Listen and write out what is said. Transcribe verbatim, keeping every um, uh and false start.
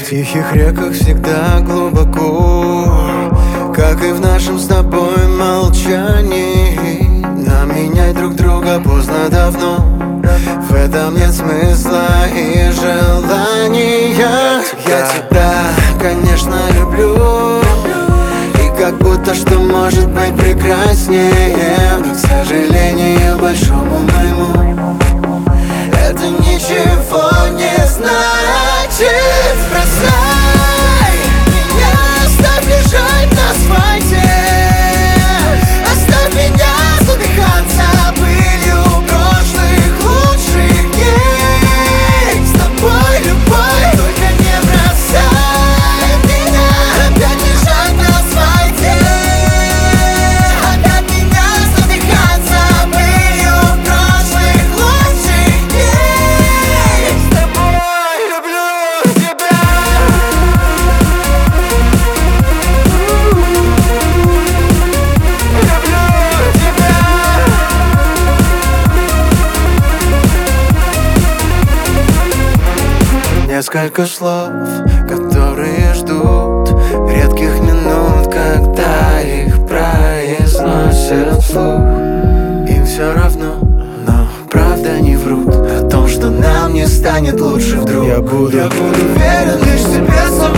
В тихих реках всегда глубоко, как и в нашем с тобой молчании. Нам менять друг друга поздно давно, в этом нет смысла и желания. Я тебя, конечно, люблю, и как будто что может быть прекраснее. Но, к сожалению, большому моему, это ничего не значит. Бросай меня, оставь лежать на асфальте, оставь меня задыхаться пылью прошлых лучших дней. С тобой любовь, только не бросай меня, опять лежать на асфальте, опять меня задыхаться пылью прошлых лучших дней. С тобой люблю тебя. Несколько слов, которые ждут редких минут, когда их произносят вслух. Им все равно, но правда не врут о том, что нам не станет лучше вдруг. Я буду, я буду верен лишь тебе самому.